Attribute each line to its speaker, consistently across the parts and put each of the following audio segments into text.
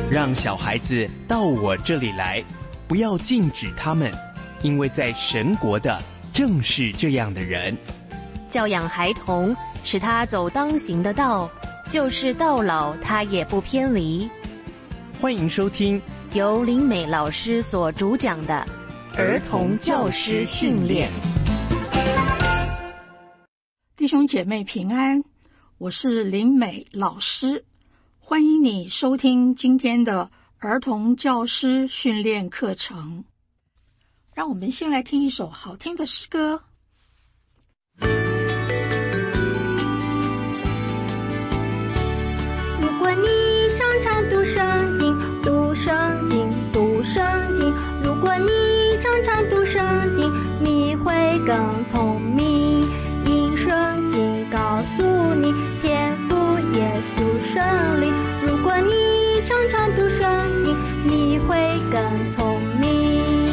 Speaker 1: 让小孩子到我这里来，不要禁止他们，因为在神国的正是这样的人。
Speaker 2: 教养孩童，使他走当行的道，就是到老他也不偏离。
Speaker 1: 欢迎收听
Speaker 2: 由林美老师所主讲的儿童教师训练。
Speaker 3: 弟兄姐妹平安，我是林美老师，欢迎你收听今天的儿童教师训练课程。让我们先来听一首好听的诗歌。
Speaker 4: 如果你常常读圣经，读圣经，读圣经，如果你常常读圣经，你会更聪明。因圣经告诉你，天父耶稣圣灵。如果你常常读圣经，你会更聪明。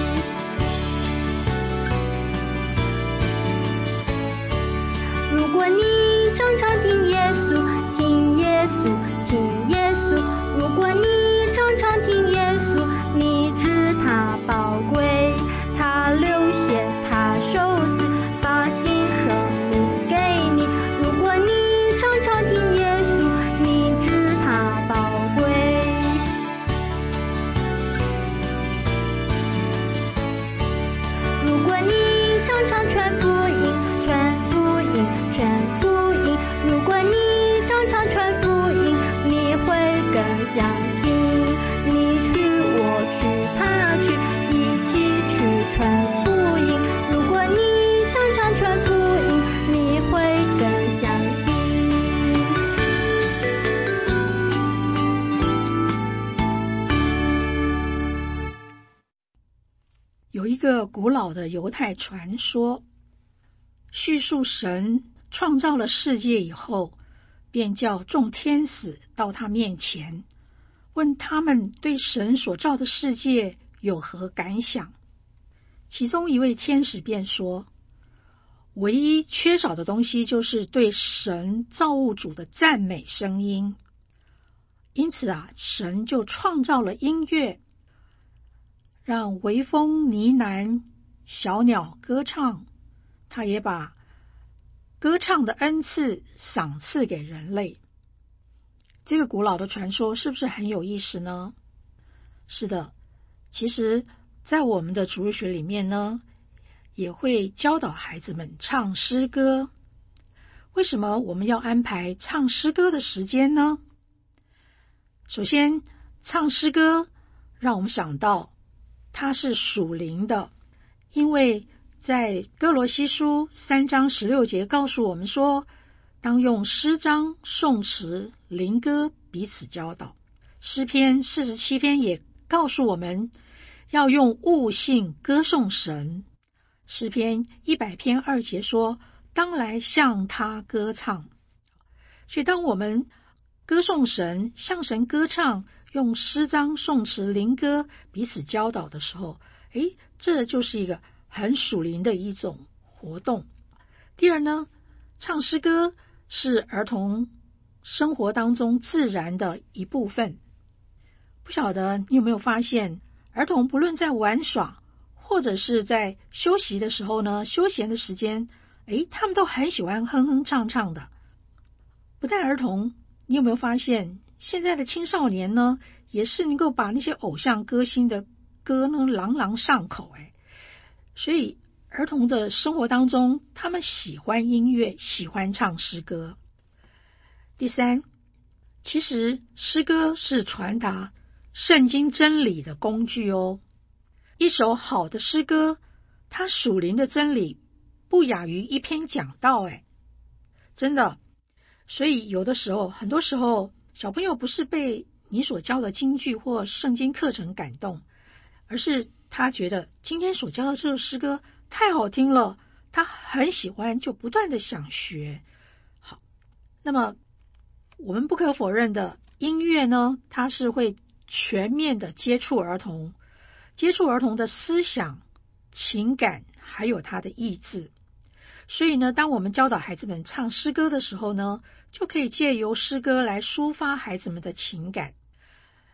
Speaker 4: 如果你常常听耶稣，听耶稣，听耶稣。如果你常常听耶稣，你知他宝贵，他流血，他受死，把新生命给你。如果你常常听耶稣，你知他宝贵。如果你常常传福音，传福音，传福音。如果你常常传福音，你会更相信。你去，我去，他去，一起去传福音。如果你常常传福音，你会更相信。
Speaker 3: 有一个古老的犹太传说，叙述神创造了世界以后，便叫众天使到他面前，问他们对神所造的世界有何感想。其中一位天使便说，唯一缺少的东西就是对神造物主的赞美声音。因此神就创造了音乐，让微风呢喃，小鸟歌唱。他也把歌唱的恩赐赏赐给人类。这个古老的传说是不是很有意思呢？是的，其实在我们的主日学里面呢，也会教导孩子们唱诗歌。为什么我们要安排唱诗歌的时间呢？首先，唱诗歌让我们想到它是属灵的，因为在哥罗西书3章16节告诉我们说，当用诗章、颂词、灵歌彼此教导。诗篇47篇也告诉我们要用悟性歌颂神。诗篇100篇2节说，当来向他歌唱。所以当我们歌颂神，向神歌唱，用诗章、颂词、灵歌彼此教导的时候，这就是一个很属灵的一种活动。第二呢，唱诗歌是儿童生活当中自然的一部分。不晓得你有没有发现，儿童不论在玩耍或者是在休息的时候呢，休闲的时间，他们都很喜欢哼哼唱唱的。不但儿童，你有没有发现现在的青少年呢，也是能够把那些偶像歌星的歌呢朗朗上口。所以儿童的生活当中，他们喜欢音乐，喜欢唱诗歌。第三，其实诗歌是传达圣经真理的工具哦。一首好的诗歌，它属灵的真理不亚于一篇讲道。真的。所以有的时候，很多时候小朋友不是被你所教的金句或圣经课程感动，而是他觉得今天所教的这首诗歌太好听了，他很喜欢，就不断的想学。好，那么我们不可否认的，音乐呢，它是会全面的接触儿童的思想、情感，还有他的意志。所以呢，当我们教导孩子们唱诗歌的时候呢，就可以借由诗歌来抒发孩子们的情感。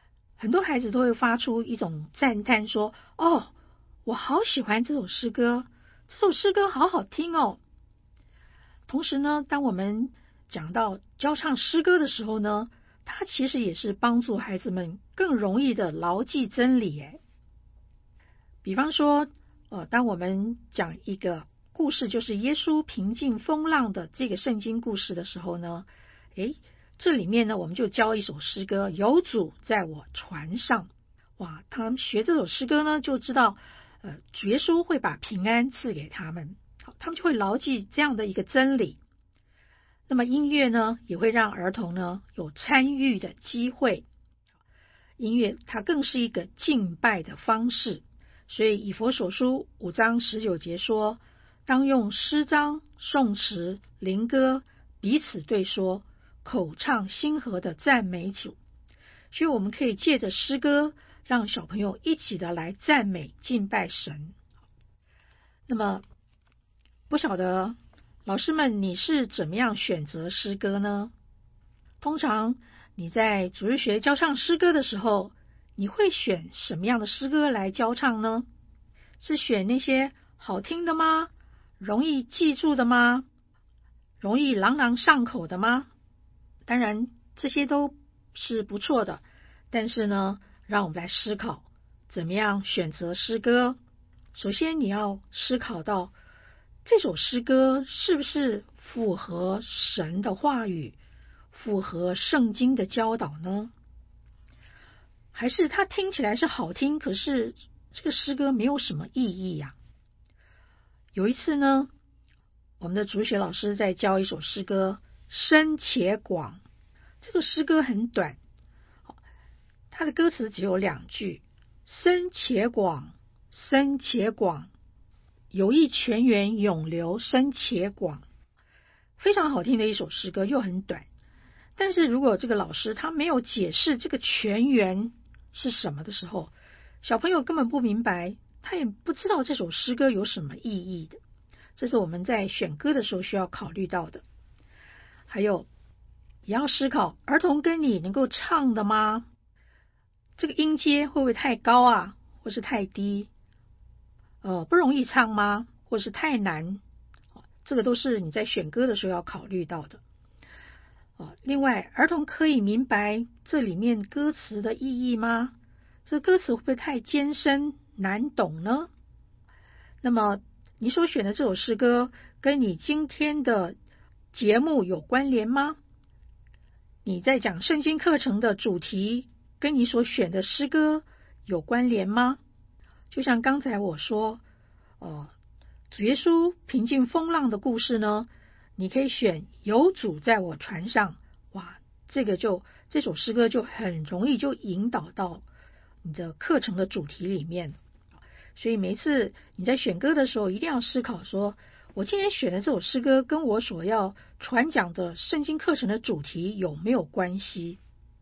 Speaker 3: 很多孩子都会发出一种赞叹说，哦，我好喜欢这首诗歌，这首诗歌好好听哦。同时呢，当我们讲到教唱诗歌的时候呢，它其实也是帮助孩子们更容易的牢记真理。比方说，当我们讲一个故事，就是耶稣平静风浪的这个圣经故事的时候呢，这里面呢，我们就教一首诗歌，有主在我船上。哇，他们学这首诗歌呢，就知道，主耶稣会把平安赐给他们，他们就会牢记这样的一个真理。那么音乐呢，也会让儿童呢有参与的机会。音乐它更是一个敬拜的方式，所以以弗所书5章19节说，当用诗章、颂词、灵歌彼此对说，口唱心和的赞美主。所以我们可以借着诗歌让小朋友一起的来赞美敬拜神。那么不晓得老师们你是怎么样选择诗歌呢？通常你在主日学教唱诗歌的时候，你会选什么样的诗歌来教唱呢？是选那些好听的吗？容易记住的吗？容易朗朗上口的吗？当然这些都是不错的，但是呢，让我们来思考怎么样选择诗歌。首先你要思考到这首诗歌是不是符合神的话语，符合圣经的教导呢？还是它听起来是好听，可是这个诗歌没有什么意义呀？有一次呢，我们的主学老师在教一首诗歌，深且广。这个诗歌很短，它的歌词只有2句，深且广，深且广，有益泉源永流深且广。非常好听的一首诗歌，又很短。但是如果这个老师他没有解释这个泉源是什么的时候，小朋友根本不明白，他也不知道这首诗歌有什么意义的。这是我们在选歌的时候需要考虑到的。还有也要思考，儿童跟你能够唱的吗？这个音阶会不会太高啊，或是太低？不容易唱吗？或是太难？这个都是你在选歌的时候要考虑到的。另外，儿童可以明白这里面歌词的意义吗？这歌词会不会太艰深难懂呢？那么你所选的这首诗歌跟你今天的节目有关联吗？你在讲圣经课程的主题跟你所选的诗歌有关联吗？就像刚才我说，主耶稣平静风浪的故事呢，你可以选有主在我船上。哇，这首诗歌就很容易就引导到你的课程的主题里面。所以每次你在选歌的时候，一定要思考说，我今天选的这首诗歌跟我所要传讲的圣经课程的主题有没有关系？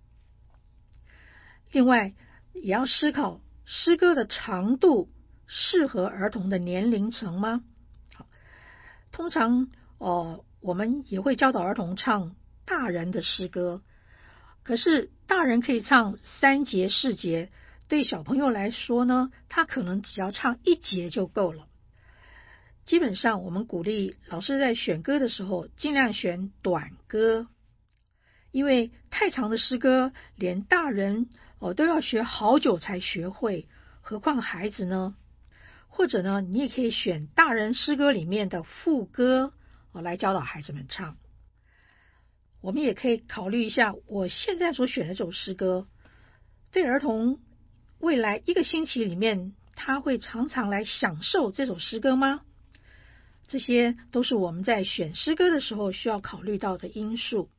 Speaker 3: 另外也要思考诗歌的长度适合儿童的年龄层吗？通常我们也会教导儿童唱大人的诗歌，可是大人可以唱3节4节，对小朋友来说呢，他可能只要唱1节就够了。基本上我们鼓励老师在选歌的时候尽量选短歌，因为太长的诗歌连大人都要学好久才学会，何况孩子呢？或者呢，你也可以选大人诗歌里面的副歌来教导孩子们唱。我们也可以考虑一下，我现在所选的这首诗歌对儿童未来1个星期里面他会常常来享受这首诗歌吗？这些都是我们在选诗歌的时候需要考虑到的因素。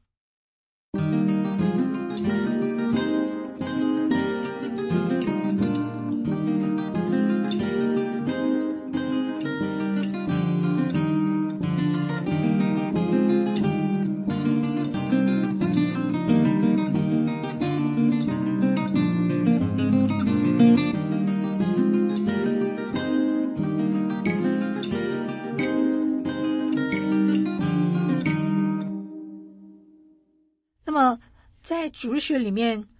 Speaker 3: 那么在主日学里面，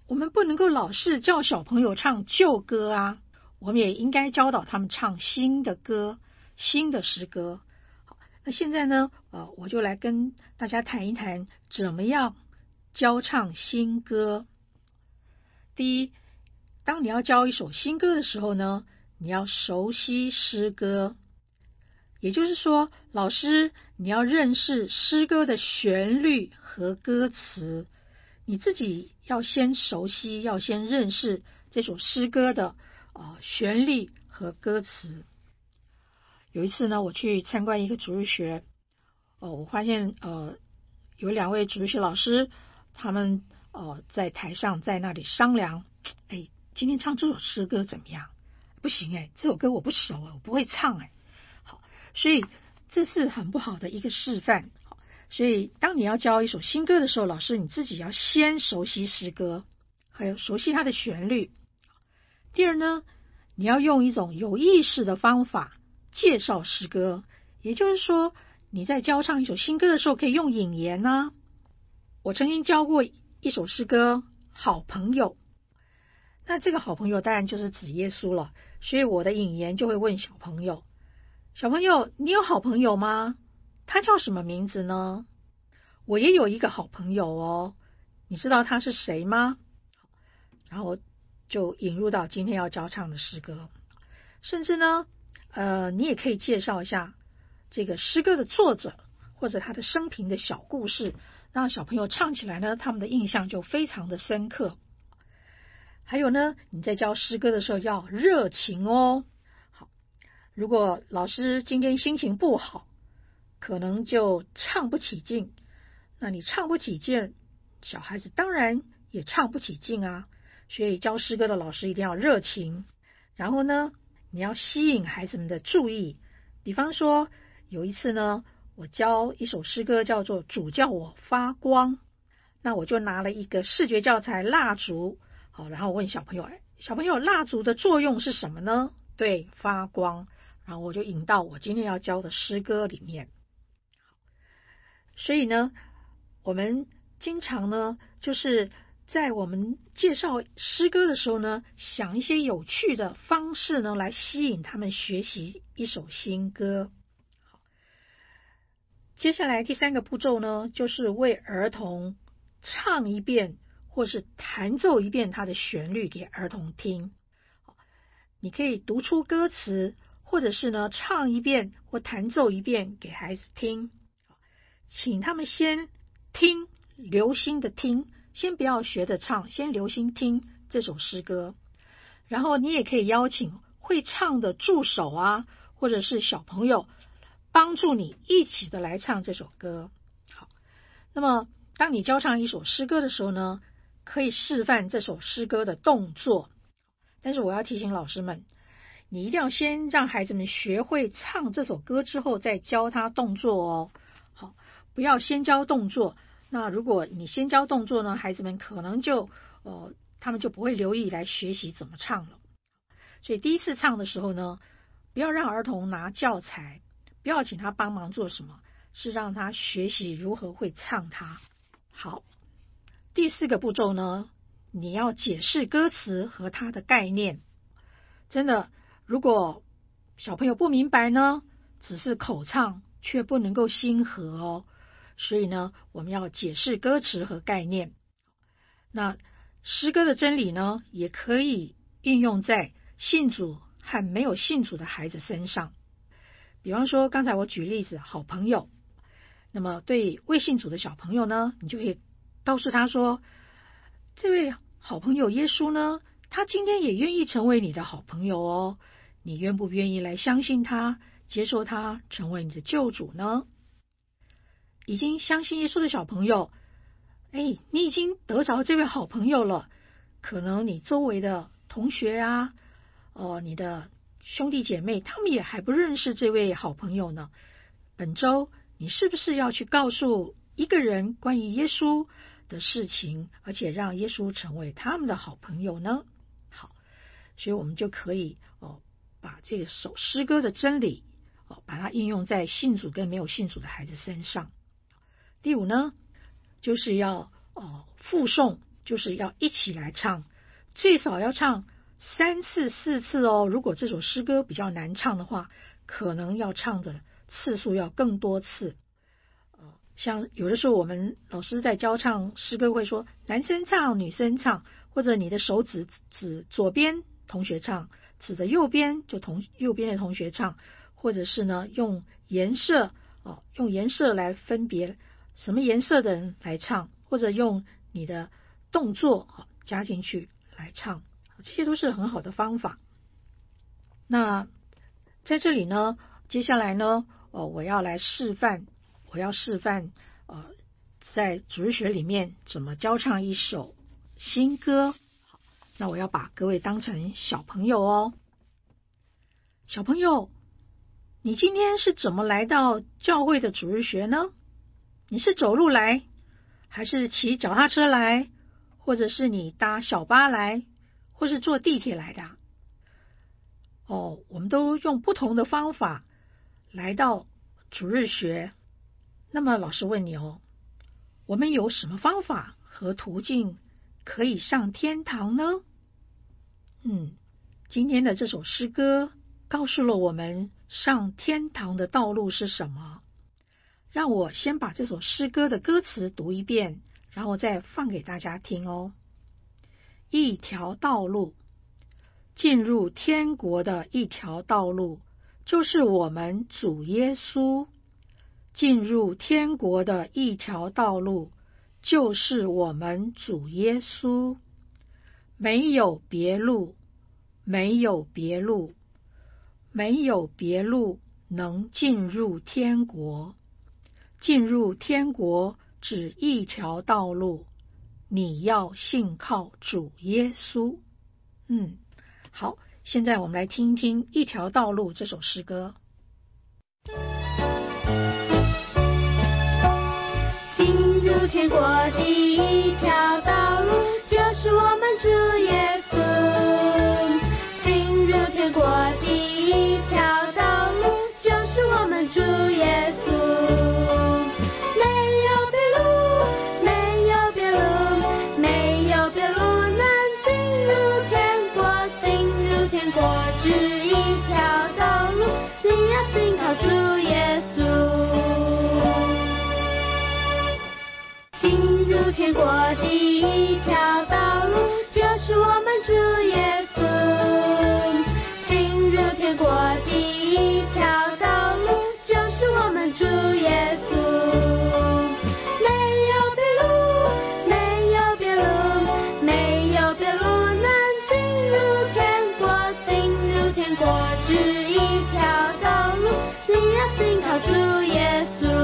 Speaker 3: 我们不能够老是叫小朋友唱旧歌啊，我们也应该教导他们唱新的歌、新的诗歌。好，那现在呢，我就来跟大家谈一谈怎么样教唱新歌。第一，当你要教一首新歌的时候呢，你要熟悉诗歌，也就是说，老师你要认识诗歌的旋律和歌词，你自己要先熟悉，要先认识这首诗歌的旋律和歌词。有一次呢，我去参观一个主日学，我发现有2位主日学老师，他们在台上在那里商量，今天唱这首诗歌怎么样？不行这首歌我不熟我不会唱好，所以这是很不好的一个示范。所以当你要教一首新歌的时候，老师你自己要先熟悉诗歌，还有熟悉它的旋律。第二呢，你要用一种有意识的方法介绍诗歌，也就是说你在教唱一首新歌的时候可以用引言啊。我曾经教过一首诗歌《好朋友》，那这个好朋友当然就是指耶稣了，所以我的引言就会问小朋友，小朋友你有好朋友吗？他叫什么名字呢？我也有一个好朋友哦，你知道他是谁吗？然后就引入到今天要教唱的诗歌。甚至呢你也可以介绍一下这个诗歌的作者或者他的生平的小故事，让小朋友唱起来呢，他们的印象就非常的深刻。还有呢，你在教诗歌的时候要热情哦。好，如果老师今天心情不好，可能就唱不起劲，那你唱不起劲，小孩子当然也唱不起劲啊。所以教诗歌的老师一定要热情，然后呢你要吸引孩子们的注意。比方说有一次呢，我教一首诗歌叫做主叫我发光，那我就拿了一个视觉教材蜡烛，好，然后问小朋友，蜡烛的作用是什么呢？对，发光。然后我就引到我今天要教的诗歌里面。所以呢，我们经常呢，就是在我们介绍诗歌的时候呢，想一些有趣的方式呢，来吸引他们学习一首新歌。好，接下来第3个步骤呢，就是为儿童唱一遍或是弹奏一遍它的旋律给儿童听。你可以读出歌词，或者是呢唱一遍或弹奏一遍给孩子听。请他们先听，留心的听，先不要学着唱，先留心听这首诗歌。然后你也可以邀请会唱的助手啊，或者是小朋友帮助你一起的来唱这首歌。好，那么当你教唱一首诗歌的时候呢，可以示范这首诗歌的动作。但是我要提醒老师们，你一定要先让孩子们学会唱这首歌之后再教他动作哦。好，不要先教动作，那如果你先教动作呢，孩子们可能就他们就不会留意来学习怎么唱了。所以第一次唱的时候呢，不要让儿童拿教材，不要请他帮忙做什么，是让他学习如何会唱它。好，第4个步骤呢，你要解释歌词和它的概念。真的，如果小朋友不明白呢，只是口唱却不能够心合哦。所以呢，我们要解释歌词和概念。那诗歌的真理呢，也可以运用在信主和没有信主的孩子身上。比方说刚才我举例子好朋友，那么对未信主的小朋友呢，你就可以告诉他说，这位好朋友耶稣呢，他今天也愿意成为你的好朋友哦，你愿不愿意来相信他，接受他成为你的救主呢？已经相信耶稣的小朋友，你已经得着这位好朋友了，可能你周围的同学啊，你的兄弟姐妹，他们也还不认识这位好朋友呢。本周你是不是要去告诉一个人关于耶稣的事情，而且让耶稣成为他们的好朋友呢？好，所以我们就可以把这首诗歌的真理把它应用在信主跟没有信主的孩子身上。第5呢，就是要附送就是要一起来唱，最少要唱3次4次哦。如果这首诗歌比较难唱的话，可能要唱的次数要更多次。像有的时候我们老师在教唱诗歌会说男生唱女生唱，或者你的手指左边同学唱，指的右边就右边的同学唱，或者是呢用颜色来分别什么颜色的人来唱，或者用你的动作加进去来唱，这些都是很好的方法。那在这里呢，接下来呢我要示范在主日学里面怎么教唱一首新歌。那我要把各位当成小朋友哦。小朋友，你今天是怎么来到教会的主日学呢？你是走路来，还是骑脚踏车来，或者是你搭小巴来，或是坐地铁来的？我们都用不同的方法来到主日学。那么老师问你我们有什么方法和途径可以上天堂呢？今天的这首诗歌告诉了我们上天堂的道路是什么。让我先把这首诗歌的歌词读一遍，然后再放给大家听哦。一条道路，进入天国的一条道路，就是我们主耶稣。进入天国的一条道路，就是我们主耶稣。没有别路，没有别路，没有别路能进入天国。进入天国只一条道路，你要信靠主耶稣。好，现在我们来听一听《一条道路》这首诗歌。
Speaker 4: 进入天国第一条道路，就是我们主耶稣。进入天国第一条道路，就是我们主耶稣。没有别路，没有别路，没有别路能进入天国。进入天国只一条道路，你要信靠主耶稣。进入天国第一条道路，就是我们主耶稣。进入天国第一条道路，就是我们主耶稣。没有别路，没有别路，没有别路能进入天国。进入天国只一条道路，你要信靠主耶稣。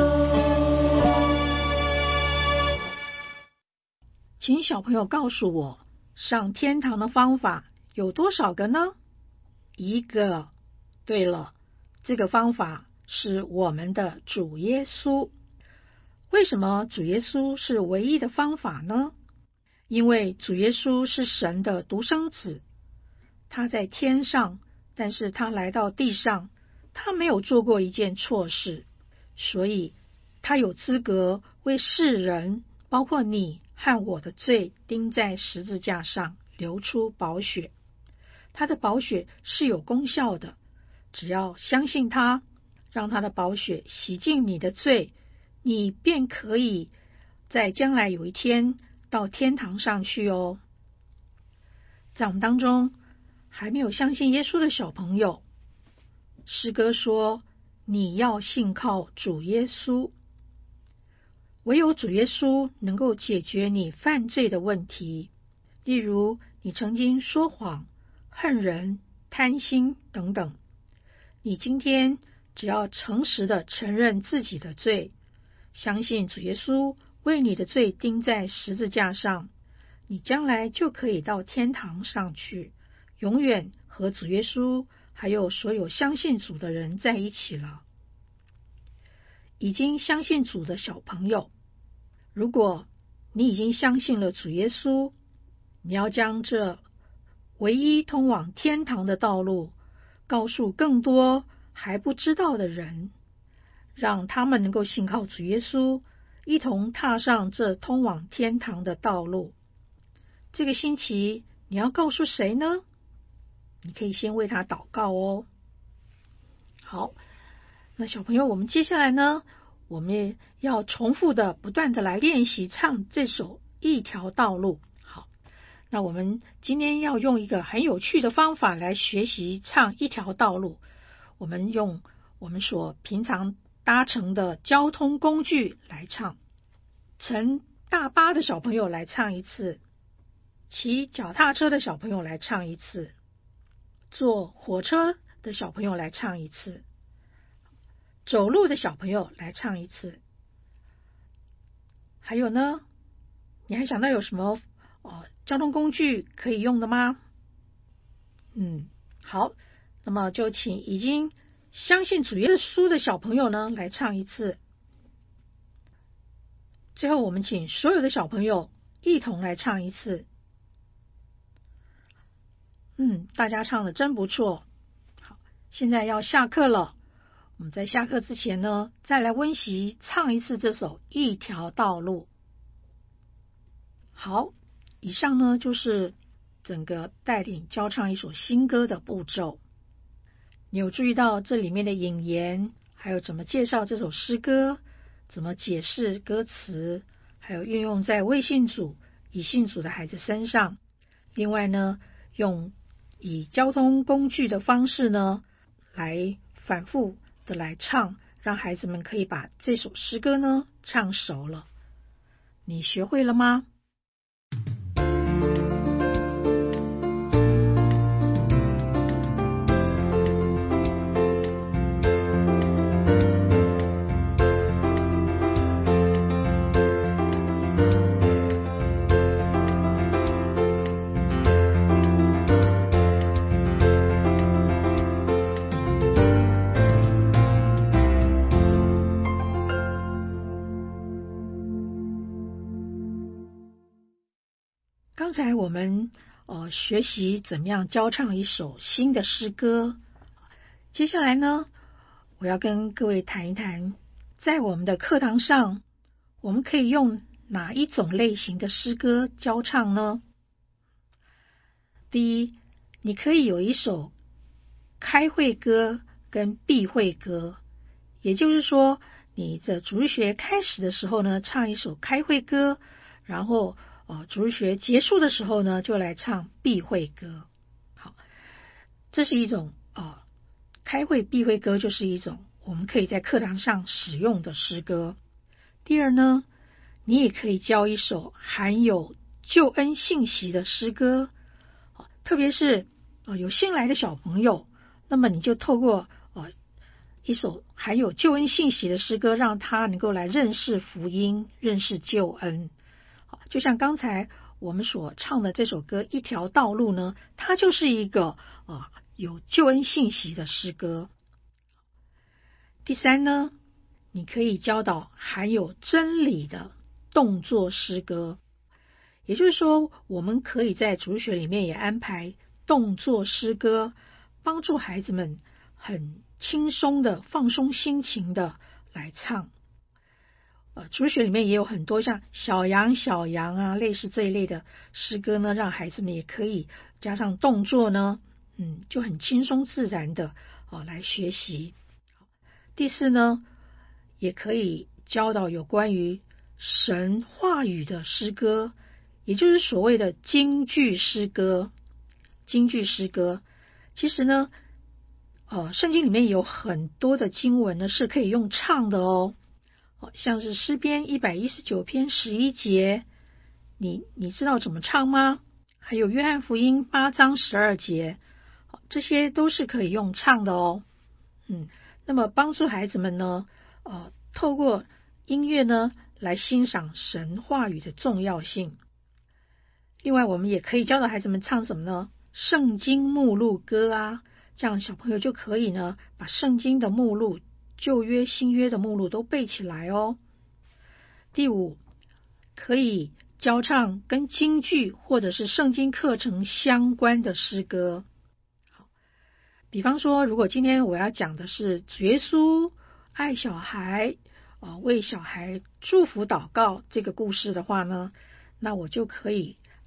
Speaker 3: 请小朋友告诉我，上天堂的方法有多少个呢？1个。对了，这个方法是我们的主耶稣。为什么主耶稣是唯一的方法呢？因为主耶稣是神的独生子，他在天上，但是他来到地上，他没有做过一件错事，所以他有资格为世人，包括你和我的罪，钉在十字架上，流出宝血。他的宝血是有功效的，只要相信他，让他的宝血洗净你的罪，你便可以在将来有一天到天堂上去哦。在我们当中还没有相信耶稣的小朋友，诗歌说你要信靠主耶稣。唯有主耶稣能够解决你犯罪的问题，例如你曾经说谎、恨人、贪心等等。你今天只要诚实的承认自己的罪，相信主耶稣为你的罪钉在十字架上，你将来就可以到天堂上去，永远和主耶稣还有所有相信主的人在一起了。已经相信主的小朋友，如果你已经相信了主耶稣，你要将这唯一通往天堂的道路告诉更多还不知道的人，让他们能够信靠主耶稣，一同踏上这通往天堂的道路。 这个星期你要告诉谁呢？你可以先为他祷告哦。好，那小朋友，我们接下来呢，我们也要重复的不断的来练习唱这首一条道路。好，那我们今天要用一个很有趣的方法来学习唱一条道路。我们用我们所平常搭乘的交通工具来唱，乘大巴的小朋友来唱一次，骑脚踏车的小朋友来唱一次，坐火车的小朋友来唱一次，走路的小朋友来唱一次。还有呢，你还想到有什么交通工具可以用的吗？好，那么就请已经相信主耶稣的小朋友呢来唱一次。最后我们请所有的小朋友一同来唱一次。大家唱的真不错。好，现在要下课了，我们在下课之前呢，再来温习唱一次这首一条道路。好，以上呢就是整个带领教唱一首新歌的步骤。你有注意到这里面的引言，还有怎么介绍这首诗歌，怎么解释歌词，还有运用在未信主、已信主的孩子身上。另外呢，用以交通工具的方式呢，来反复的来唱，让孩子们可以把这首诗歌呢唱熟了。你学会了吗？刚才我们学习怎么样教唱一首新的诗歌。接下来呢，我要跟各位谈一谈，在我们的课堂上，我们可以用哪一种类型的诗歌教唱呢？第一，你可以有一首开会歌跟闭会歌，也就是说，你的主日学开始的时候呢，唱一首开会歌，然后主日学结束的时候呢，就来唱闭会歌。好，这是一种开会闭会歌，就是一种我们可以在课堂上使用的诗歌。第二呢，你也可以教一首含有救恩信息的诗歌，特别是有新来的小朋友，那么你就透过一首含有救恩信息的诗歌，让他能够来认识福音，认识救恩。就像刚才我们所唱的这首歌《一条道路》呢，它就是一个有救恩信息的诗歌。第三呢，你可以教导含有真理的动作诗歌，也就是说，我们可以在主日学里面也安排动作诗歌，帮助孩子们很轻松的放松心情的来唱。主日学里面也有很多像小羊小羊啊，类似这一类的诗歌呢，让孩子们也可以加上动作呢，就很轻松自然的来学习。第四呢，也可以教导有关于神话语的诗歌，也就是所谓的金句诗歌。金句诗歌其实呢，圣经里面有很多的经文呢是可以用唱的哦。像是诗篇119篇11节，你知道怎么唱吗？还有约翰福音8章12节，这些都是可以用唱的哦。那么帮助孩子们呢，透过音乐呢来欣赏神话语的重要性。另外我们也可以教导孩子们唱什么呢？圣经目录歌啊，这样小朋友就可以呢把圣经的目录，旧约新约的目录都背起来哦。第五，可以教唱跟京剧或者是圣经课程相关的诗歌。好，比方说，如果今天我要讲的是主耶稣爱小孩，为小孩祝福祷告这个故事的话呢，那我就可以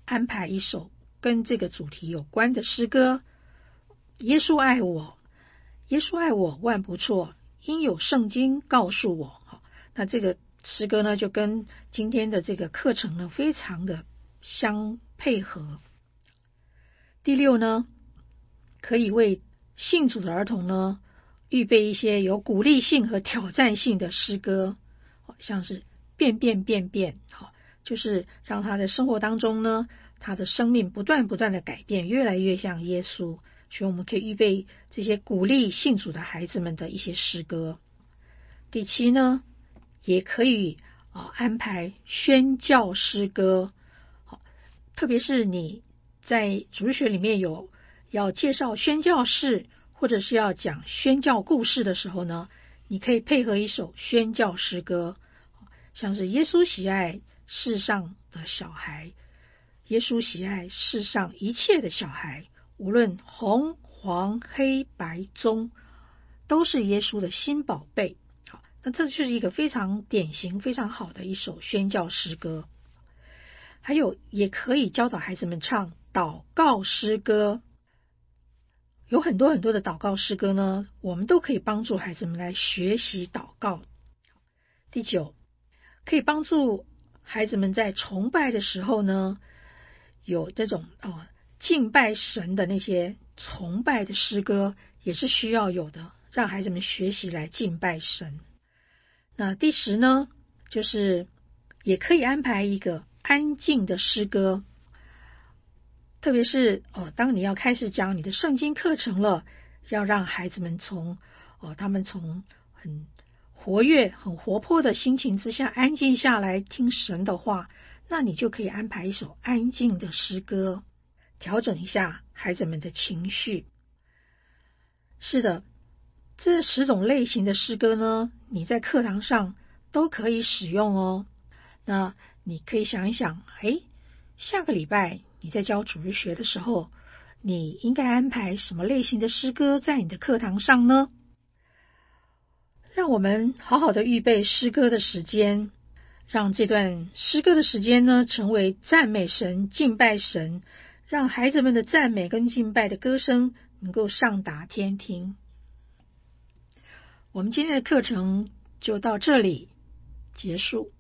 Speaker 3: 安排一首跟这个主题有关的诗歌。耶稣爱我，耶稣爱我万不错，因有圣经告诉我。那这个诗歌呢，就跟今天的这个课程呢，非常的相配合。第六呢，可以为信主的儿童呢，预备一些有鼓励性和挑战性的诗歌，像是变变变变，就是让他的生活当中呢，他的生命不断的改变，越来越像耶稣。所以我们可以预备这些鼓励信主的孩子们的一些诗歌。第七呢，也可以安排宣教诗歌，特别是你在主日学里面有要介绍宣教士，或者是要讲宣教故事的时候呢，你可以配合一首宣教诗歌，像是耶稣喜爱世上的小孩，耶稣喜爱世上一切的小孩，无论红黄黑白棕，都是耶稣的新宝贝。好，那这就是一个非常典型非常好的一首宣教诗歌。还有也可以教导孩子们唱祷告诗歌，有很多的祷告诗歌呢，我们都可以帮助孩子们来学习祷告。第九，可以帮助孩子们在崇拜的时候呢，有这种敬拜神的那些崇拜的诗歌，也是需要有的，让孩子们学习来敬拜神。那第十呢，就是也可以安排一个安静的诗歌，特别是当你要开始讲你的圣经课程了，要让孩子们他们从很活跃很活泼的心情之下安静下来听神的话，那你就可以安排一首安静的诗歌，调整一下孩子们的情绪。是的，这10种类型的诗歌呢，你在课堂上都可以使用哦。那你可以想一想，下个礼拜你在教主日学的时候，你应该安排什么类型的诗歌在你的课堂上呢？让我们好好的预备诗歌的时间，让这段诗歌的时间呢，成为赞美神、敬拜神，让孩子们的赞美跟敬拜的歌声能够上达天庭。我们今天的课程就到这里结束。